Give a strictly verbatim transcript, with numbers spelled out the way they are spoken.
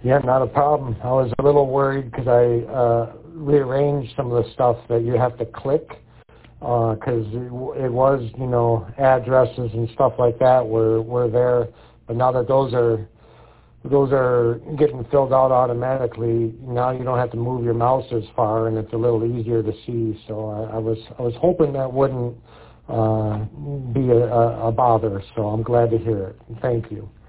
Yeah, not a problem. I was a little worried because I uh, rearranged some of the stuff that you have to click because uh, it, it was, you know, addresses and stuff like that were, were there. But now that those are those are getting filled out automatically, now you don't have to move your mouse as far, and it's a little easier to see. So I, I was I was hoping that wouldn't uh, be a, a, a bother. So I'm glad to hear it. Thank you.